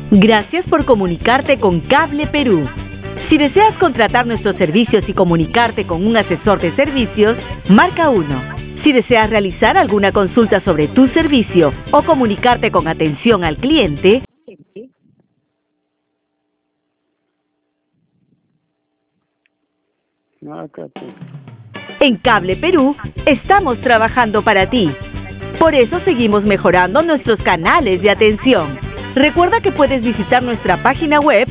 Gracias por comunicarte con Cable Perú. Si deseas contratar nuestros servicios y comunicarte con un asesor de servicios, marca 1. Si deseas realizar alguna consulta sobre tu servicio o comunicarte con atención al cliente, en Cable Perú estamos trabajando para ti. Por eso seguimos mejorando nuestros canales de atención. Recuerda que puedes visitar nuestra página web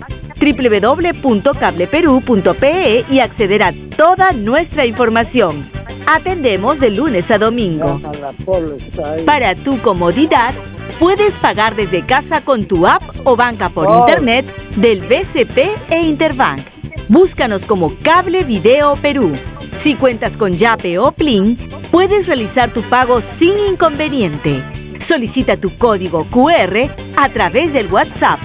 www.cableperú.pe y acceder a toda nuestra información. Atendemos de lunes a domingo. Para tu comodidad, puedes pagar desde casa con tu app o banca por internet del BCP e Interbank. Búscanos como Cable Video Perú. Si cuentas con Yape o Plin, puedes realizar tu pago sin inconveniente. Solicita tu código QR a través del WhatsApp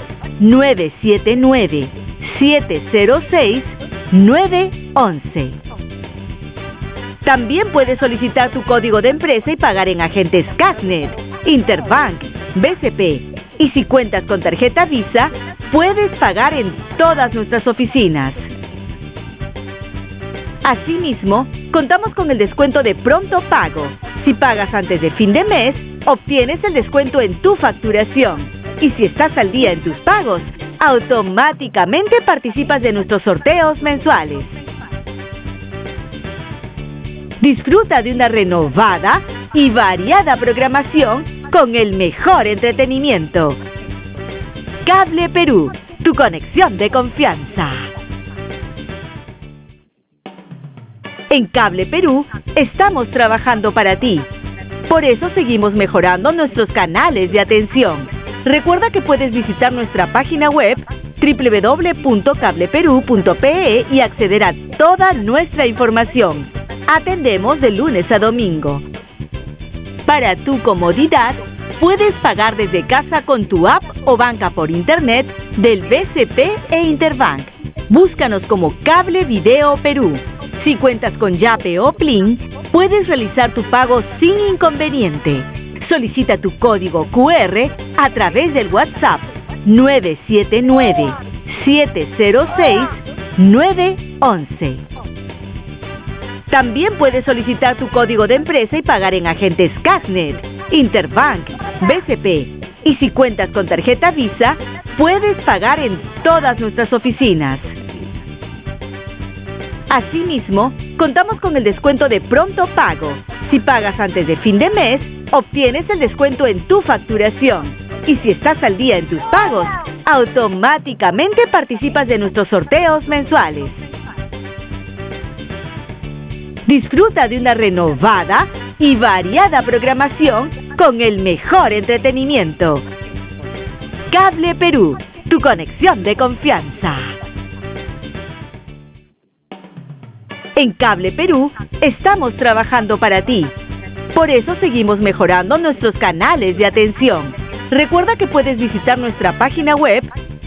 979-706-911. También puedes solicitar tu código de empresa y pagar en agentes Casnet, Interbank, BCP. Y si cuentas con tarjeta Visa, puedes pagar en todas nuestras oficinas. Asimismo, contamos con el descuento de pronto pago. Si pagas antes de fin de mes, obtienes el descuento en tu facturación. Y si estás al día en tus pagos, automáticamente participas de nuestros sorteos mensuales. Disfruta de una renovada y variada programación con el mejor entretenimiento. Cable Perú, tu conexión de confianza. En Cable Perú estamos trabajando para ti. Por eso seguimos mejorando nuestros canales de atención. Recuerda que puedes visitar nuestra página web www.cableperú.pe y acceder a toda nuestra información. Atendemos de lunes a domingo. Para tu comodidad, puedes pagar desde casa con tu app o banca por internet del BCP e Interbank. Búscanos como Cable Video Perú. Si cuentas con Yape o Plin, puedes realizar tu pago sin inconveniente. Solicita tu código QR a través del WhatsApp 979-706-911. También puedes solicitar tu código de empresa y pagar en agentes Casnet, Interbank, BCP. Y si cuentas con tarjeta Visa, puedes pagar en todas nuestras oficinas. Asimismo, contamos con el descuento de pronto pago. Si pagas antes de fin de mes, obtienes el descuento en tu facturación. Y si estás al día en tus pagos, automáticamente participas de nuestros sorteos mensuales. Disfruta de una renovada y variada programación con el mejor entretenimiento. Cable Perú, tu conexión de confianza. En Cable Perú estamos trabajando para ti. Por eso seguimos mejorando nuestros canales de atención. Recuerda que puedes visitar nuestra página web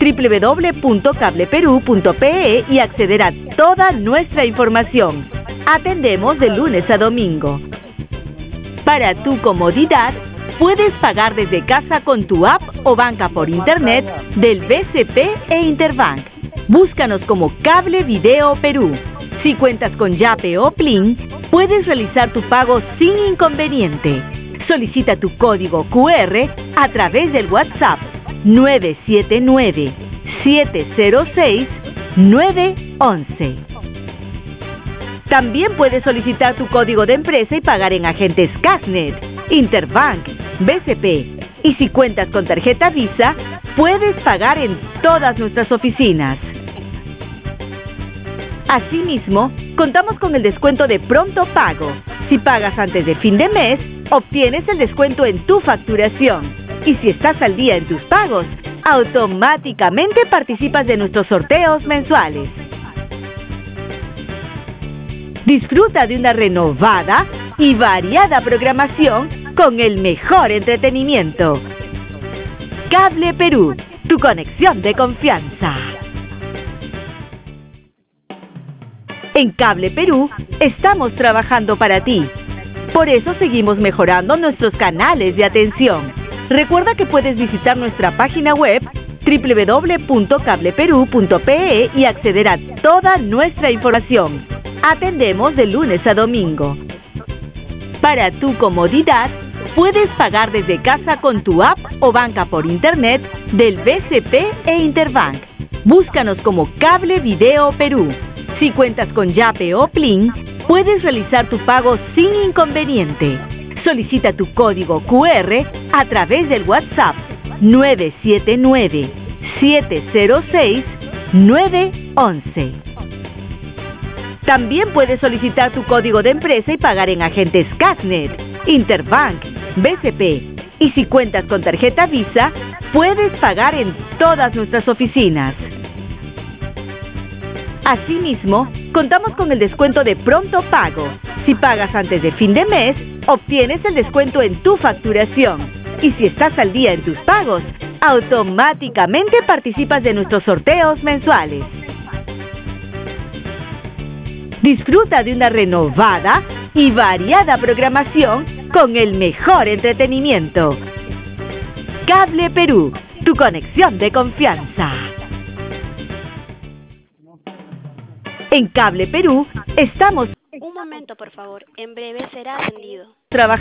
www.cableperú.pe y acceder a toda nuestra información. Atendemos de lunes a domingo. Para tu comodidad, puedes pagar desde casa con tu app o banca por internet del BCP e Interbank. Búscanos como Cable Video Perú. Si cuentas con Yape o Plin, puedes realizar tu pago sin inconveniente. Solicita tu código QR a través del WhatsApp 979-706-911. También puedes solicitar tu código de empresa y pagar en agentes Casnet, Interbank, BCP. Y si cuentas con tarjeta Visa, puedes pagar en todas nuestras oficinas. Asimismo, contamos con el descuento de pronto pago. Si pagas antes de fin de mes, obtienes el descuento en tu facturación. Y si estás al día en tus pagos, automáticamente participas de nuestros sorteos mensuales. Disfruta de una renovada y variada programación con el mejor entretenimiento. Cable Perú, tu conexión de confianza. En Cable Perú estamos trabajando para ti. Por eso seguimos mejorando nuestros canales de atención. Recuerda que puedes visitar nuestra página web www.cableperú.pe y acceder a toda nuestra información. Atendemos de lunes a domingo. Para tu comodidad, puedes pagar desde casa con tu app o banca por internet del BCP e Interbank. Búscanos como Cable Video Perú. Si cuentas con Yape o Plin, puedes realizar tu pago sin inconveniente. Solicita tu código QR a través del WhatsApp 979-706-911. También puedes solicitar tu código de empresa y pagar en agentes Casnet, Interbank, BCP. Y si cuentas con tarjeta Visa, puedes pagar en todas nuestras oficinas. Asimismo, contamos con el descuento de pronto pago. Si pagas antes de fin de mes, obtienes el descuento en tu facturación. Y si estás al día en tus pagos, automáticamente participas de nuestros sorteos mensuales. Disfruta de una renovada y variada programación con el mejor entretenimiento. Cable Perú, tu conexión de confianza. En Cable Perú estamos... Un momento, por favor. En breve será atendido. trabajando